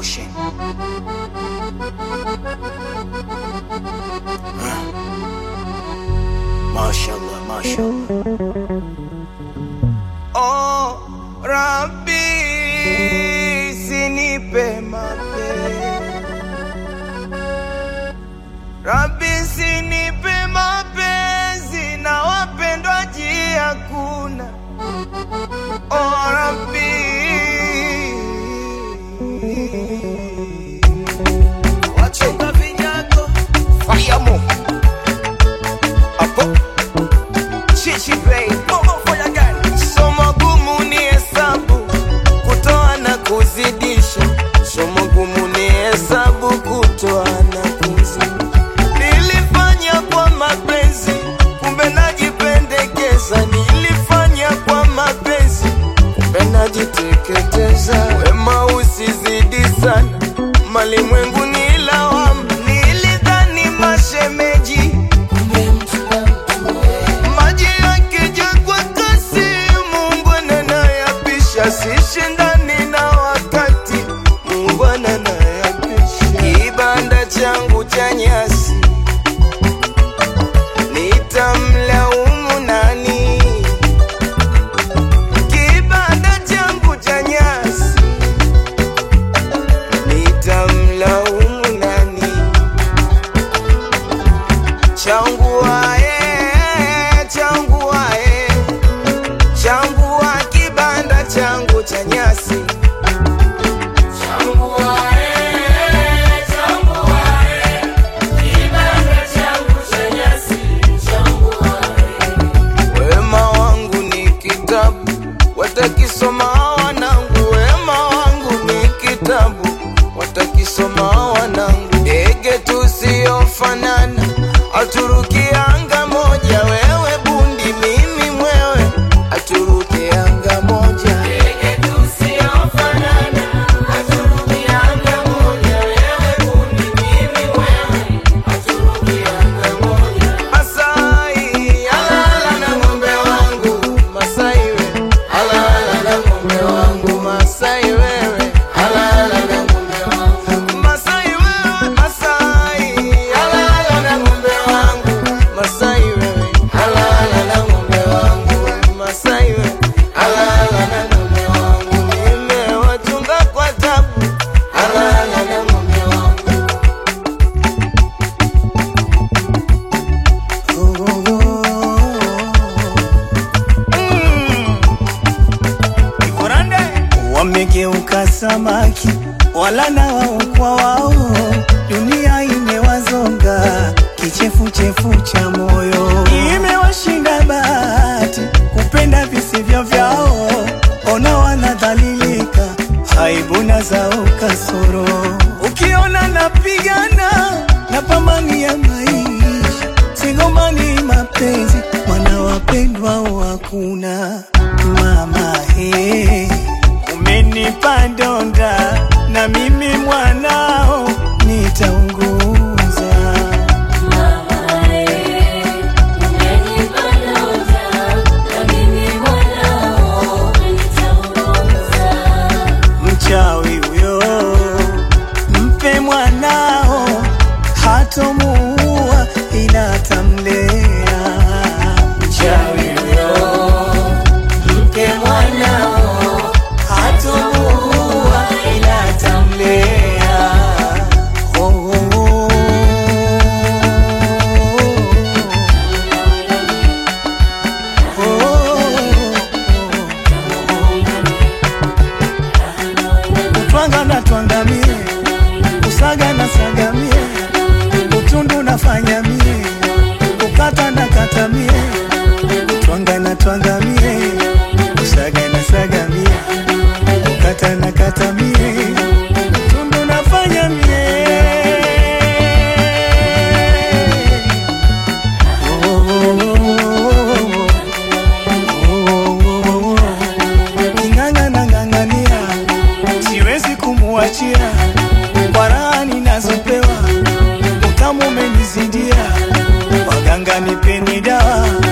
Ocean. Mashallah, mashallah. Oh, Rabbi, sinipe mapenzi. Rabbi, sinipe mapenzi na wapendwaji hakuna. Oh, Rabbi, wachunga vinyago Fayamo Apo Chichi Bay Momo for your gun. Somo gumu ni hesabu, kutoa na kuzidisha. Somo gumu ni hesabu, kutoa na kuzidisha. Nilifanya kwa mapenzi, kumbe najipendekeza. Nilifanya kwa mapenzi, kumbe najiteketeza. Wema usizidi sana, malimwengu ni lawama. Nilidhani mashemeji, kumbe mtu na mtu. Maji yakija kwa kasi, Mungu anayapisha. Sishindani na wakati, Mungu anayapisha. Kibanda changu cha nyasi, nitamlaumu nani? Kibanda changu cha nyasi, nitamlaumu nani? Changua changua kibanda changu cha nyasi. Wema wangu ni kitabu, watakisoma wanangu. Wema wangu ni kitabu, watakisoma wanangu. Ndege tusiofanana, aturuki anga moja. Wewe bundi, mimi mwewe, aturuki anga moja. Ndege tusiofanana, aturuki anga moja. Wewe bundi, mimi mwewe, aturuki anga moja. Masai, alala na ng'ombe wangu. Masai wewe, alala na ng'ombe wangu. Masai wewe, alala na ng'ombe wangu. Masai wewe, Masai, alala na ng'ombe wangu. Masai wewe, alala na ng'ombe wangu. Masai wewe, alala na ng'ombe wangu. Nimewachunga kwa tabu, alala na ng'ombe wangu. Wamegeuka samaki, wala na wao kwa wao. Dunia imewazonga, kichefuchefu cha moyo. Imewashinda bahati, kupenda visivyo vyao. Ona wanadhalilika, aibu na zao kasoro. Ukiona napigana, napambania maisha. Sigombani mapenzi, wana wapendwa hakuna. Mama umenipa donda, na mimi mwanao nitaunguza. Mchawi huyo, mpe mwanao, hatomuua ila atamlea. Mchawi huyo, mpe mwanao, hatomuua ila atamlea. Oh, oh, oh. Utwanga na twangamie, usaga na sagamie, utundu nafanya mie, ukata na katamie. Utwanga na twangamie, usaga na sagamie, ukata na katamie, utundu nafanya mie. Oh, oh, oh, oh, oh. King'ang'a na ng'ang'ania, siwezi kumuachia. Kwa raha ninazopewa, utamu umenizidia. Waganga nipeni dawa,